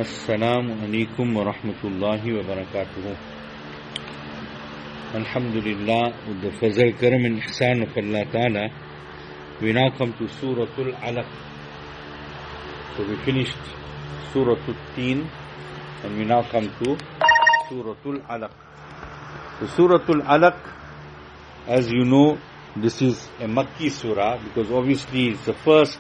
Assalamu alaikum wa rahmatullahi wa barakatuhu. Alhamdulillah, with the Fazal Karam and Ihsan of Allah Ta'ala, we now come to Suratul Alaq. So we finished Suratul Teen and we now come to Suratul Alaq. So Suratul Alaq, as you know, this is a Makki surah because obviously it's the first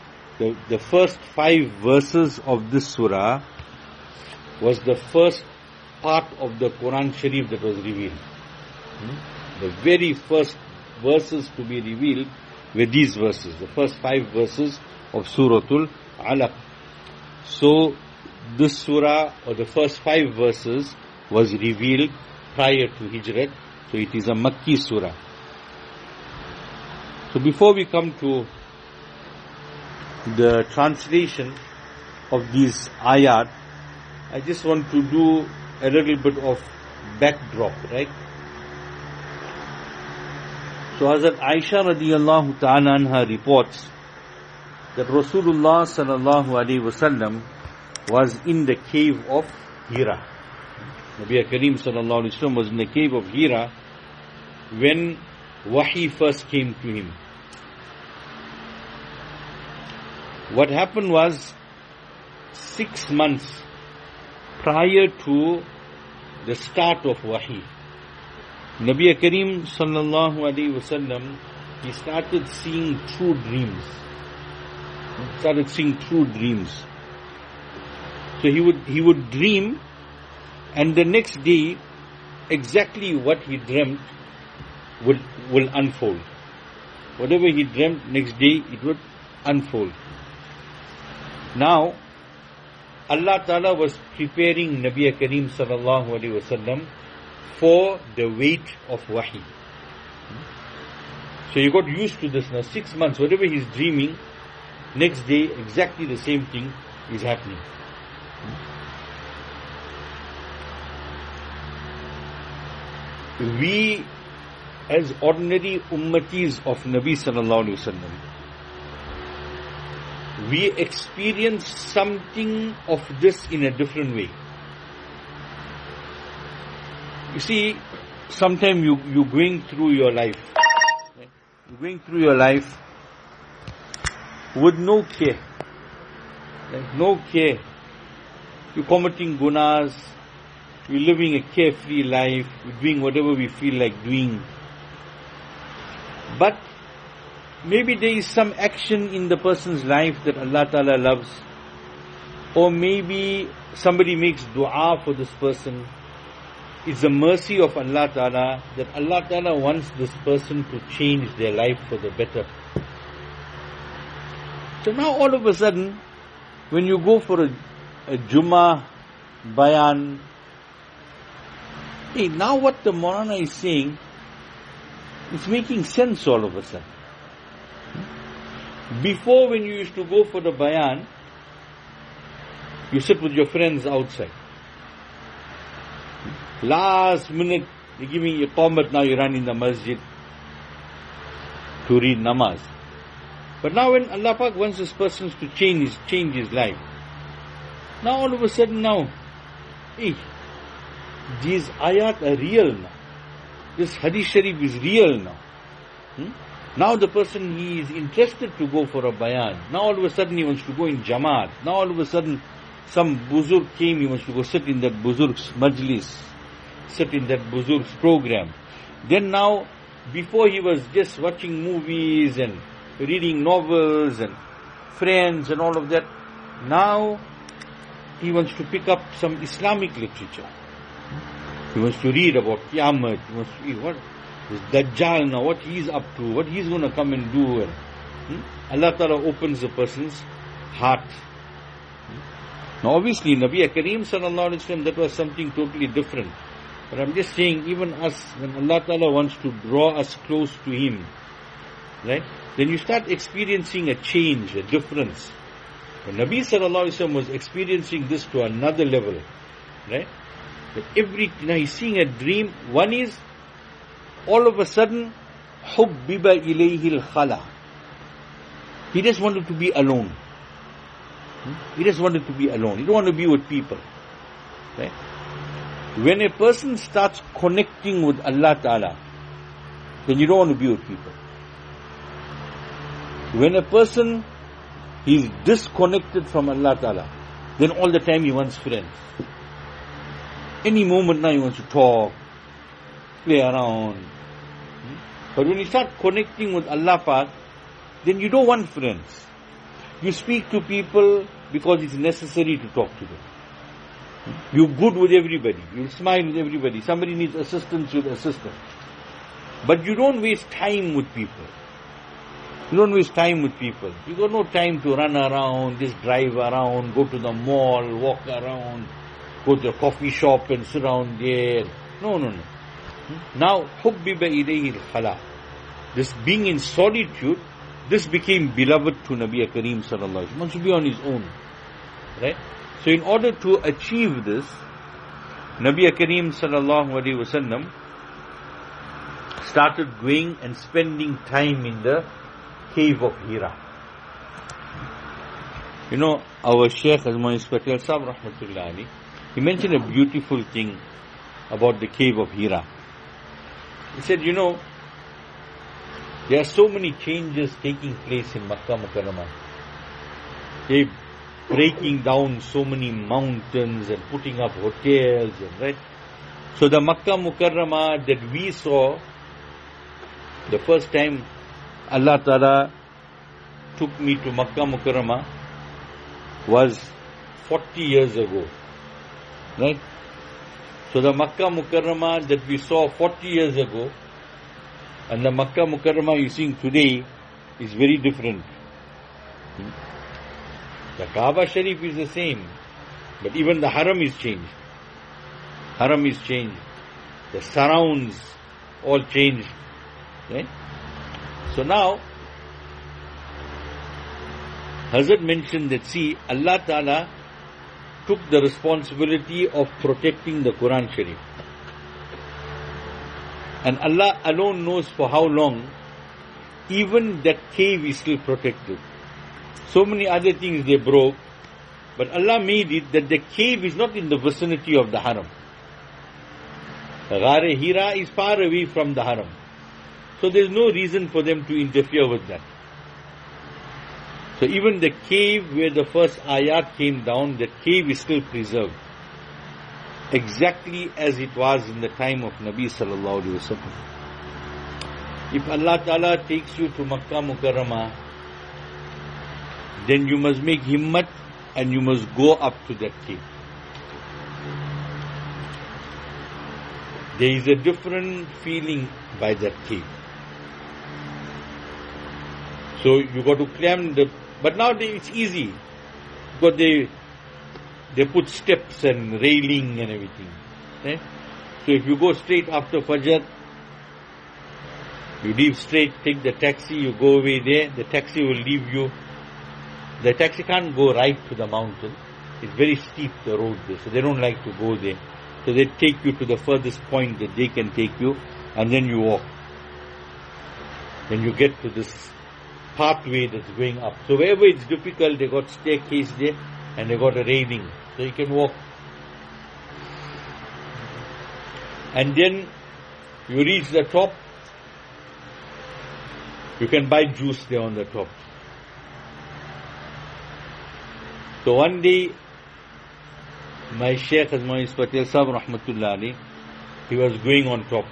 5 verses of this surah was the first part of the Quran Sharif that was revealed. The very first verses to be revealed were these verses, the first 5 verses of Suratul Alaq. So this surah, or the first 5 verses, was revealed prior to Hijrat, so it is a Makki surah. So before we come to the translation of these ayat, I just want to do a little bit of backdrop, right? So Hazrat Aisha radiyallahu ta'ala anha reports that Rasulullah sallallahu alaihi wasallam was in the cave of Hira. Nabi Kareem sallallahu alaihi wasallam was in the cave of Hira when Wahi first came to him. What happened was 6 months prior to the start of Wahi, Nabi Kareem sallallahu alaihi wasallam, he started seeing true dreams. So he would dream, and the next day exactly what he dreamt will unfold. Whatever he dreamt, next day it would unfold. Now, Allah Ta'ala was preparing Nabi Kareem sallallahu alaihi wasallam for the weight of Wahi. So he got used to this now. 6 months, whatever he's dreaming, next day exactly the same thing is happening. We, as ordinary ummatis of Nabi sallallahu alaihi wasallam, we experience something of this in a different way. You see, sometimes you're going through your life. Right? You're going through your life with no care. Right? No care. You're committing gunas. You're living a carefree life. We're doing whatever we feel like doing. But maybe there is some action in the person's life that Allah Ta'ala loves. Or maybe somebody makes dua for this person. It's the mercy of Allah Ta'ala that Allah Ta'ala wants this person to change their life for the better. So now all of a sudden, when you go for a Jummah bayan, hey, now what the Maulana is saying, it's making sense all of a sudden. Before, when you used to go for the bayan, you sit with your friends outside. Last minute, they're giving you iqamat, now you run in the masjid to read namaz. But now when Allah Pak wants this person to change his life, now all of a sudden now, hey, these ayat are real now. This hadith sharif is real now. Now the person, he is interested to go for a bayan. Now all of a sudden he wants to go in Jamaat. Now all of a sudden some buzurg came, he wants to go sit in that buzurg's majlis, sit in that buzurg's program. Then now, before he was just watching movies and reading novels and Friends and all of that, now he wants to pick up some Islamic literature. He wants to read about Qiyamah. He wants to read what is Dajjal now, what he's up to, what he's going to come and do. And, Allah Ta'ala opens the person's heart. Now obviously, Nabi Kareem sallallahu alaihi wasallam, that was something totally different. But I'm just saying, even us, when Allah Ta'ala wants to draw us close to Him, right, then you start experiencing a change, a difference. When Nabi sallallahu alaihi wasallam was experiencing this to another level, right, that now he's seeing a dream. One is, all of a sudden, hubbiba ilayhi al-khala. He just wanted to be alone. He just wanted to be alone. He don't want to be with people. Right? When a person starts connecting with Allah Ta'ala, then you don't want to be with people. When a person is disconnected from Allah Ta'ala, then all the time he wants friends. Any moment now he wants to talk, play around. But when you start connecting with Allah Ta'ala, then you don't want friends. You speak to people because it's necessary to talk to them. You're good with everybody. You smile with everybody. Somebody needs assistance, you'll assist them. But you don't waste time with people. You don't waste time with people. You got no time to run around, just drive around, go to the mall, walk around, go to a coffee shop and sit down there. No. Now, حُبِّبَ إِلَيْهِ الْخَلَى. This being in solitude, this became beloved to Nabi Kareem sallallahu alaihi wasallam. He wants to be on his own. Right? So in order to achieve this, Nabi Kareem sallallahu alaihi wasallam started going and spending time in the cave of Hira. You know, our Shaykh Azmois Patel Sahib rahmatullah alayhi, he mentioned a beautiful thing about the cave of Hira. He said, you know, there are so many changes taking place in Makkah Mukarramah. They're breaking down so many mountains and putting up hotels, and right? So the Makkah Mukarramah that we saw, the first time Allah Ta'ala took me to Makkah Mukarramah was 40 years ago. Right? So the Makkah Mukarramah that we saw 40 years ago and the Makkah Mukarramah you're seeing today is very different. The Kaaba Sharif is the same, but even the Haram is changed. Haram is changed. The surrounds all changed. Right? So now, Hazrat mentioned that, see, Allah Ta'ala took the responsibility of protecting the Quran Sharif. And Allah alone knows for how long, even that cave is still protected. So many other things they broke, but Allah made it that the cave is not in the vicinity of the Haram. The Ghar Hira is far away from the Haram. So there's no reason for them to interfere with that. So even the cave where the first ayat came down, that cave is still preserved. Exactly as it was in the time of Nabi sallallahu alaihi wasallam. If Allah Ta'ala takes you to Makkah Mukarramah, then you must make himmat and you must go up to that cave. There is a different feeling by that cave. So you got to climb but now it's easy because they put steps and railing and everything. Okay? So if you go straight after Fajr, you leave straight, take the taxi, you go away there, the taxi will leave you. The taxi can't go right to the mountain. It's very steep, the road there, so they don't like to go there. So they take you to the furthest point that they can take you, and then you walk. Then you get to this pathway that's going up. So wherever it's difficult, they got staircase there, and they got a railing, so you can walk. And then you reach the top, you can buy juice there on the top. So one day, my Shaykh Azmois Patel Sahib rahmatullah alayhi, he was going on top.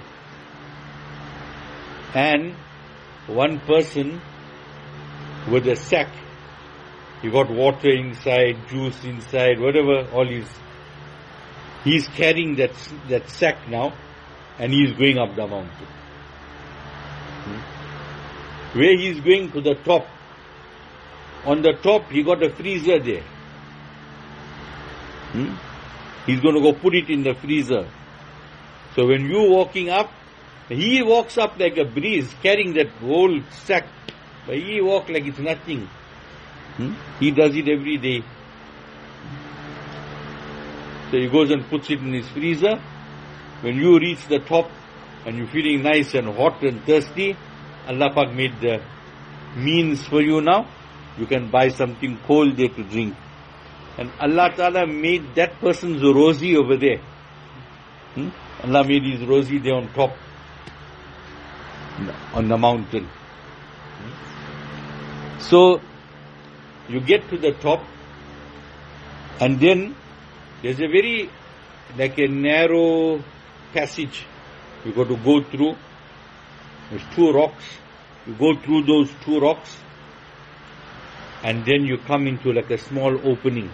And one person with a sack, he got water inside, juice inside, whatever, all he's carrying that sack now, and he's going up the mountain. Where he's going to the top, on the top he got a freezer there. He's going to go put it in the freezer. So when you walking up, he walks up like a breeze, carrying that whole sack. But he walks like it's nothing. He does it every day. So he goes and puts it in his freezer. When you reach the top and you're feeling nice and hot and thirsty, Allah Pak made the means for you now. You can buy something cold there to drink. And Allah Ta'ala made that person's rosy over there. Allah made his rosy there on top, on the mountain. So, you get to the top, and then there's a very, like a narrow passage you got to go through. There's 2 rocks. You go through those 2 rocks, and then you come into like a small opening.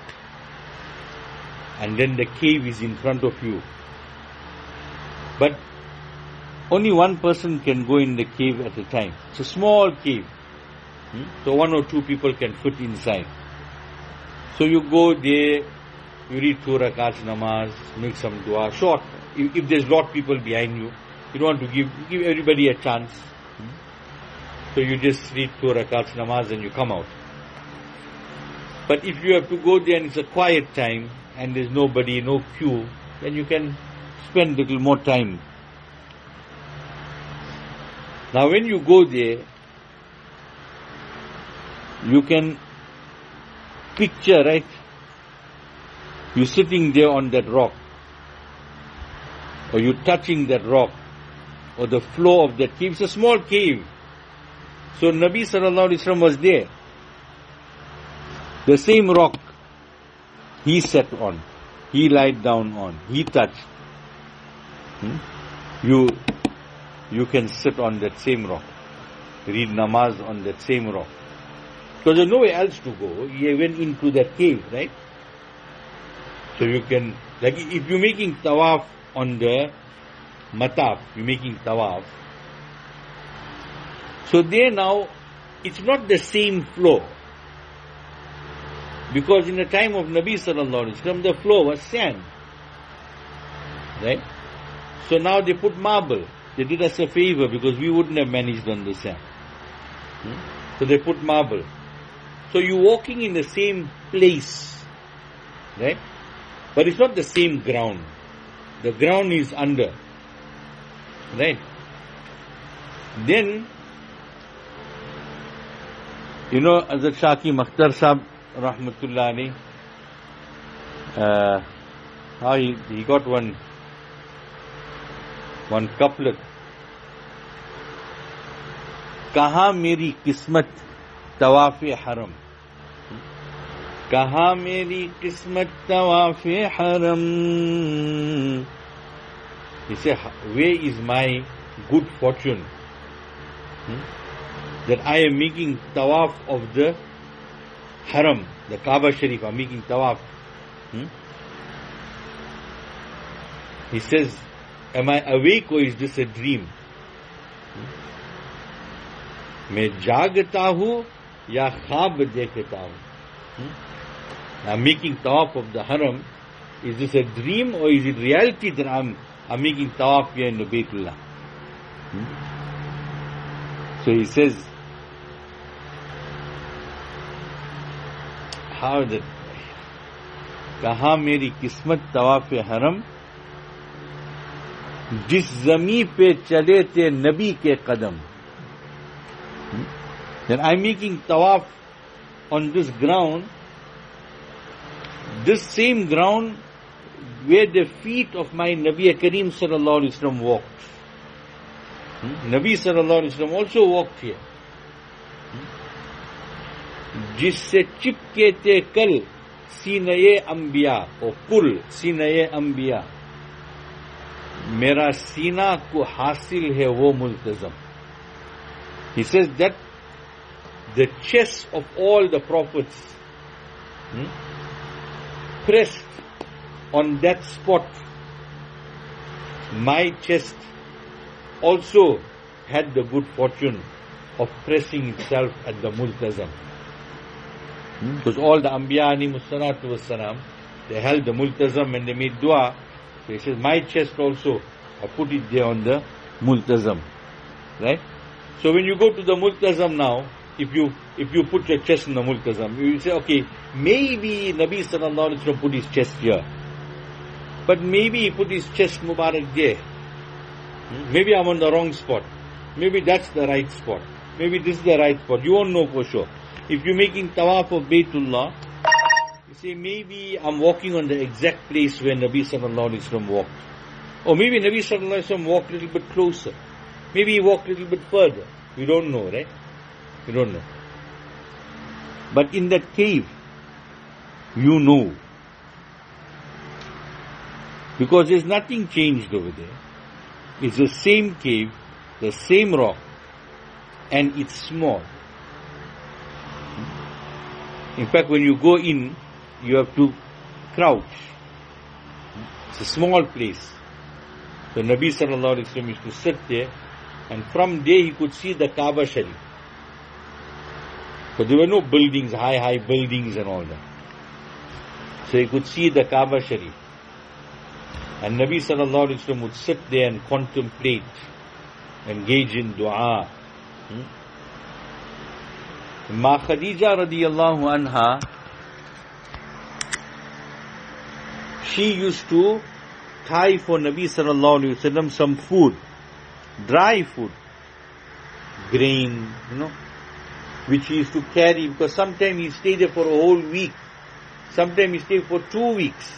And then the cave is in front of you. But only one person can go in the cave at a time. It's a small cave. So 1 or 2 people can fit inside. So you go there, you read 2 rakats namaz, make some dua, short. If there's a lot of people behind you, you don't want to give everybody a chance. So you just read 2 rakats namaz and you come out. But if you have to go there and it's a quiet time and there's nobody, no queue, then you can spend a little more time. Now when you go there, you can picture, right? You're sitting there on that rock, or you're touching that rock, or the floor of that cave. It's a small cave. So Nabi Sallallahu Alaihi Wasallam was there. The same rock he sat on, he lied down on, he touched. You can sit on that same rock, read namaz on that same rock. Because there's nowhere else to go. He went into that cave, right? So you can, like if you're making tawaf on the mataf, you're making tawaf. So there now, it's not the same floor. Because in the time of Nabi Sallallahu Alaihi Wasallam, the floor was sand. Right? So now they put marble. They did us a favor because we wouldn't have managed on the sand. So they put marble. So you're walking in the same place. Right? But it's not the same ground. The ground is under. Right? Then, you know, Hazrat Shaki Makhtar Sahib, Rahmatullah alayhi, he got one couplet. Kaha meri kismat tawaaf-e haram. Kaha meri kismat tawaaf-e haram. He said, where is my good fortune? That I am making tawaf of the haram, the Kaaba Sharif, I'm making tawaf. He says, am I awake or is this a dream? मैं जागता हूँ या ख्वाब देखता हूँ? I'm making tawaf of the haram. Is this a dream or is it reality that I'm making tawaf here in the Baytullah? So he says, how that? कहा मेरी किस्मत तवाफ हरम, जिस जमी पे चले थे नबी के कदम. Then I'm making tawaf on this ground, this same ground where the feet of my Nabi Kareem Sallallahu Alaihi Wasallam walked. Nabi Sallallahu Alaihi Wasallam also walked here. जिससे चिपके थे कल सीनये अंबिया और कुल सीनये अंबिया, मेरा सीना को हासिल है वो मुल्तज़म. He says that the chest of all the prophets pressed on that spot. My chest also had the good fortune of pressing itself at the multazam. Because all the Anbiya alayhimus salatu wassalam, they held the multazam and they made dua. So he says, my chest also, I put it there on the multazam. Right? So when you go to the multazam now, if you put your chest in the multazam, you say, okay, maybe Nabi Sallallahu Alaihi Wasallam put his chest here. But maybe he put his chest Mubarak there. Maybe I'm on the wrong spot. Maybe that's the right spot. Maybe this is the right spot. You won't know for sure. If you're making tawaf of Baytullah, You say, maybe I'm walking on the exact place where Nabi Sallallahu Alaihi Wasallam walked. Or maybe Nabi Sallallahu Alaihi Wasallam walked a little bit closer. Maybe he walked a little bit further. We don't know, right? We don't know. But in that cave, you know. Because there's nothing changed over there. It's the same cave, the same rock, and it's small. In fact, when you go in, you have to crouch. It's a small place. The Nabi Sallallahu Alaihi Wasallam used to sit there, and from there he could see the Kaaba Sharif. But there were no buildings, high buildings and all that. So he could see the Kaaba Sharif. And Nabi Sallallahu Alaihi Wasallam would sit there and contemplate, engage in dua. Ma Khadija radiyallahu anha, she used to tie for Nabi Sallallahu Alaihi Wasallam some food, dry food, grain, which he used to carry, because sometimes he stayed there for a whole week, sometimes he stayed for 2 weeks.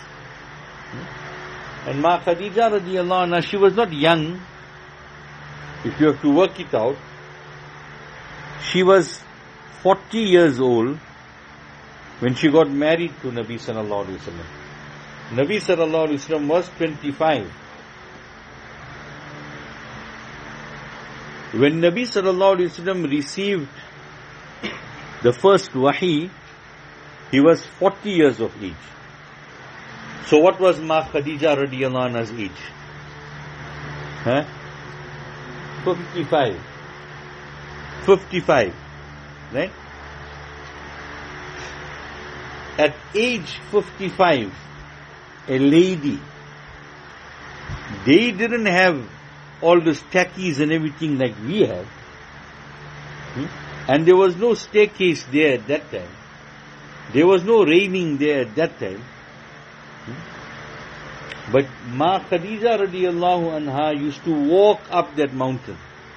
And Ma Khadija radiyallahu anha, she was not young. If you have to work it out, she was 40 years old when she got married to Nabi Sallallahu Alaihi Wasallam. Nabi Sallallahu Alaihi Wasallam was 25. When Nabi Sallallahu Alaihi Wasallam received the first wahi, he was 40 years of age. So what was Ma Khadija radiyallahu anha's age? 55. 55. Right? At age 55, a lady, they didn't have all the stackies and everything like we have. And there was no staircase there at that time. There was no railing there at that time. But Ma Khadija radiyallahu anha used to walk up that mountain.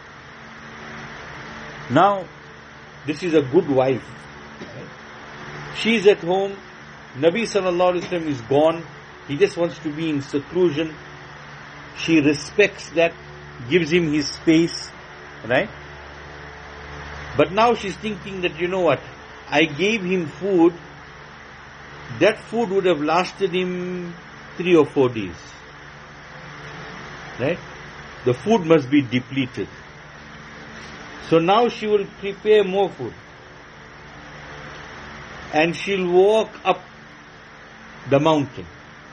Now, this is a good wife. She's at home. Nabi Sallallahu Alaihi Wasallam is gone. He just wants to be in seclusion. She respects that, gives him his space, right? But now she's thinking that, you know what, I gave him food, that food would have lasted him 3 or 4 days, right? The food must be depleted. So now she will prepare more food. And she'll walk up the mountain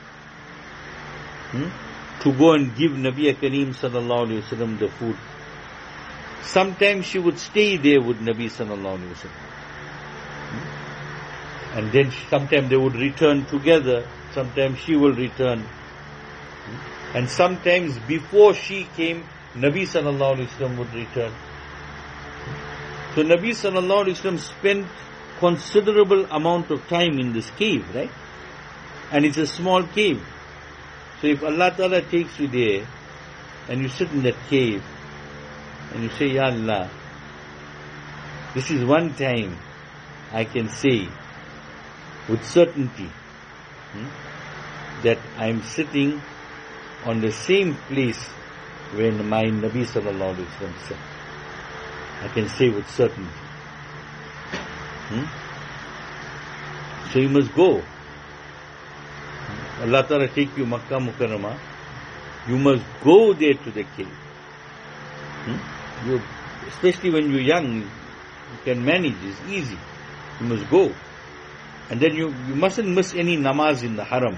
to go and give Nabi Kareem Sallallahu Alaihi Wasallam the food. Sometimes she would stay there with Nabi Sallallahu Alaihi Wasallam. And then sometimes they would return together, sometimes she will return. And sometimes before she came, Nabi Sallallahu Alaihi Wasallam would return. So Nabi Sallallahu Alaihi Wasallam spent considerable amount of time in this cave, right? And it's a small cave. So if Allah Ta'ala takes you there, and you sit in that cave, and you say, Ya Allah, this is one time I can say with certainty that I'm sitting on the same place where my Nabi Sallallahu Alaihi Wasallam sat. I can say with certainty. So you must go. Allah Ta'ala take you Makkah Mukarramah. You must go there to the cave. Especially when you're young, you can manage, it's easy. You must go. And then you mustn't miss any namaz in the haram.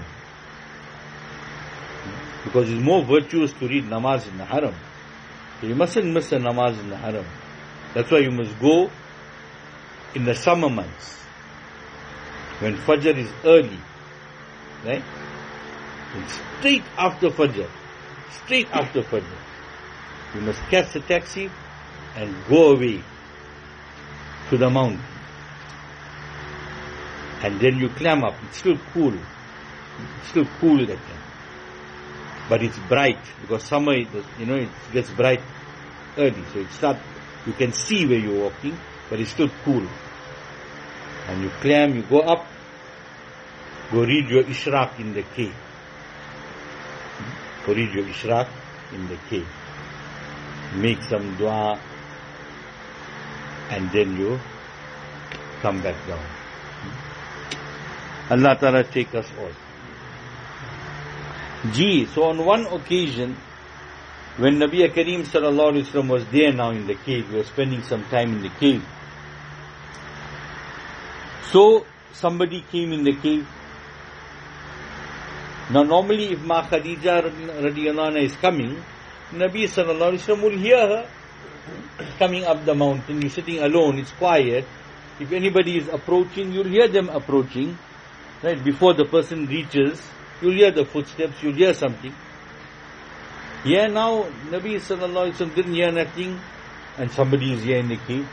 Because it's more virtuous to read namaz in the haram. So you mustn't miss a namaz in the haram. That's why you must go in the summer months, when Fajr is early, right? And straight after Fajr, you must catch the taxi and go away to the mountain. And then you climb up. It's still cool. That time. But it's bright, because summer, it gets bright early. So you can see where you're walking, but it's still cool. And you climb, you go up, Go read your Ishraq in the cave. Go read your Ishraq in the cave. Make some dua and then you come back down. Allah Ta'ala take us all. So on one occasion, when Nabi Kareem Sallallahu Alaihi Wasallam was there now in the cave, he was spending some time in the cave. So somebody came in the cave. Now normally if Ma Khadija radiyallahu anha is coming, Nabi Sallallahu Alaihi Wasallam will hear her coming up the mountain. You're sitting alone, it's quiet. If anybody is approaching, you'll hear them approaching. Right? Before the person reaches, you'll hear the footsteps, you'll hear something. Here now, Nabi Sallallahu Alaihi Wasallam didn't hear nothing, and somebody is here in the cave.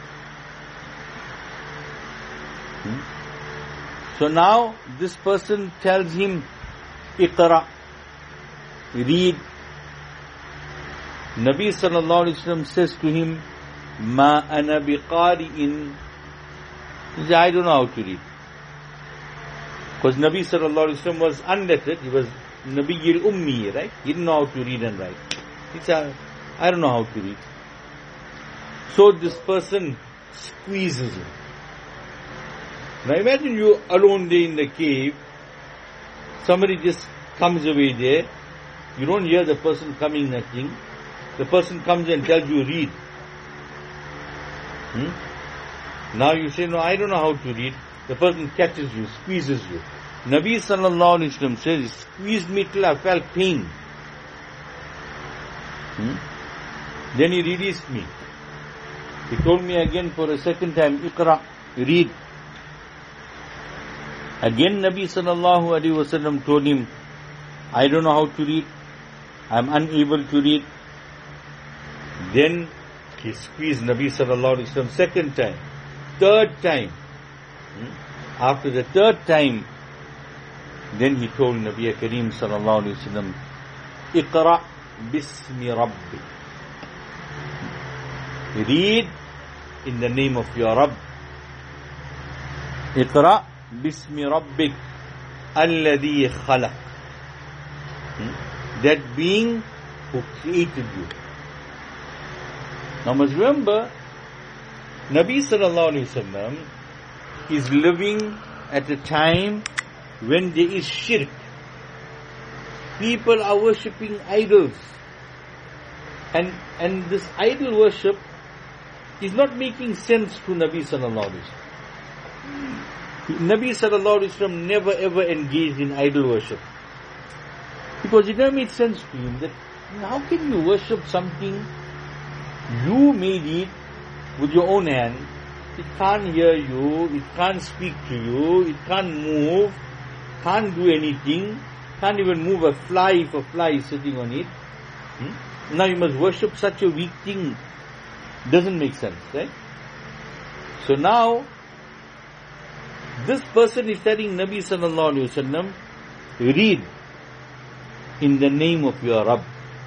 So now, this person tells him, Iqra, read. Nabi Sallallahu Alaihi Wasallam says to him, Ma ana biqari'in. He says, I don't know how to read. Because Nabi Sallallahu Alaihi Wasallam was unlettered, he was Nabiyil Ummi, right? He didn't know how to read and write. He said, I don't know how to read. So this person squeezes him. Now imagine you alone there in the cave, somebody just comes away there, you don't hear the person coming, nothing. The person comes and tells you, read. Now you say, no, I don't know how to read. The person catches you, squeezes you. Nabi Sallallahu Alaihi Wasallam says, he squeezed me till I felt pain. Then he released me. He told me again for a second time, Iqra, read. Again Nabi Sallallahu Alaihi Wasallam told him, I don't know how to read. I am unable to read. Then he squeezed Nabi Sallallahu Alaihi Wasallam second time. Third time. After the third time, then he told Nabi Kareem Sallallahu Alaihi Wasallam, Iqra bismi Rabbi. Read in the name of your Rabb. Iqra bismi Rabbik alladhi khalaq. That being who created you. Now must remember, Nabi Sallallahu Alaihi Wasallam is living at a time when there is shirk. People are worshipping idols. And this idol worship is not making sense to Nabi Sallallahu Alaihi Wasallam. Nabi Sallallahu Alaihi Wasallam never ever engaged in idol worship. Because it never made sense to him that how can you worship something, you made it with your own hand, it can't hear you, it can't speak to you, it can't move, can't do anything, can't even move a fly if a fly is sitting on it. Now you must worship such a weak thing. Doesn't make sense, right? So now, this person is telling Nabi Sallallahu Alaihi Wasallam, read in the name of your Rabb.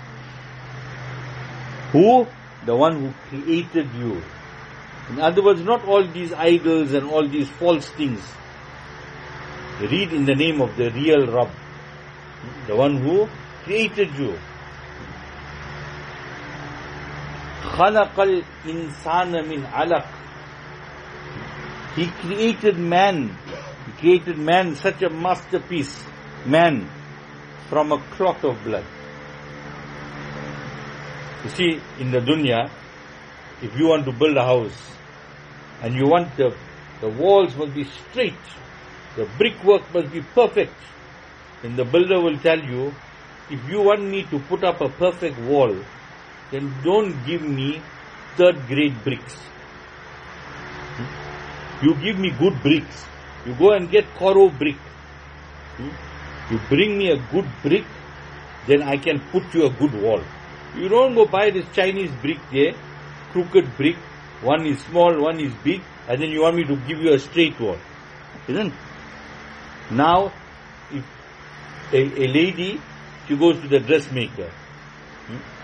Who? The one who created you. In other words, not all these idols and all these false things. Read in the name of the real Rabb. The one who created you. خَلَقَ الْإِنسَانَ مِنْ عَلَقٍ. He created man. He created man, such a masterpiece. Man, from a clot of blood. You see, in the dunya, if you want to build a house, and you want the walls must be straight, the brickwork must be perfect, then the builder will tell you, if you want me to put up a perfect wall, then don't give me third grade bricks. You give me good bricks. You go and get Koro brick. You bring me a good brick, then I can put you a good wall. You don't go buy this Chinese brick there, crooked brick, one is small, one is big, and then you want me to give you a straight wall. Isn't it? Now, if a lady, she goes to the dressmaker,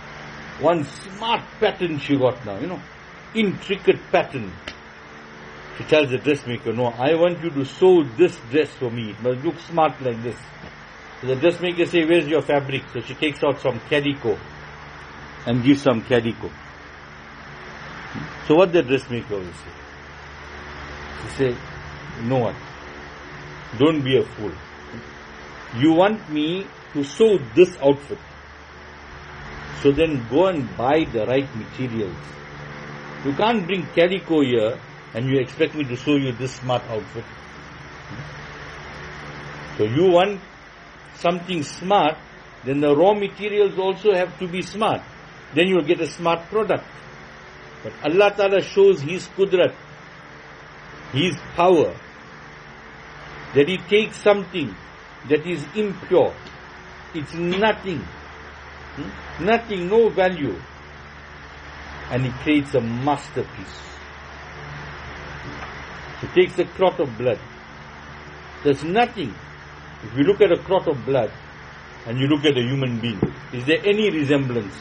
one smart pattern she got now, intricate pattern. She tells the dressmaker, no, I want you to sew this dress for me. It must look smart like this. So the dressmaker says, where's your fabric? So she takes out some calico and gives some calico. So what the dressmaker will say? She say, you know what? Don't be a fool. You want me to sew this outfit. So then go and buy the right materials. You can't bring calico here and you expect me to sew you this smart outfit. So you want something smart, then the raw materials also have to be smart. Then you will get a smart product. But Allah Ta'ala shows His qudrat, His power, that He takes something that is impure, it's nothing, nothing, no value, and He creates a masterpiece. He takes a clot of blood. There's nothing. If you look at a clot of blood and you look at a human being, is there any resemblance?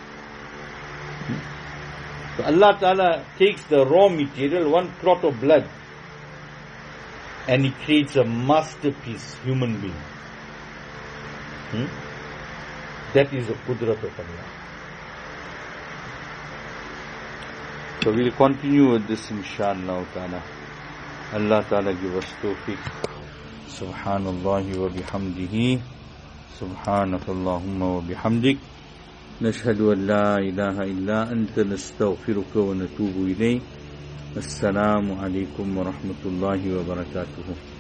So Allah Ta'ala takes the raw material, one clot of blood, and He creates a masterpiece human being. That is the qudrat of Allah. So we'll continue with this inshallah ta'ala. Allah Ta'ala give us tawfiq. Subhanallahi wa bihamdihi. Subhanakallahumma wa bihamdik. نشهد أن لا إله إلا أنت نستغفرك ونتوب إليك. السلام عليكم ورحمة الله وبركاته.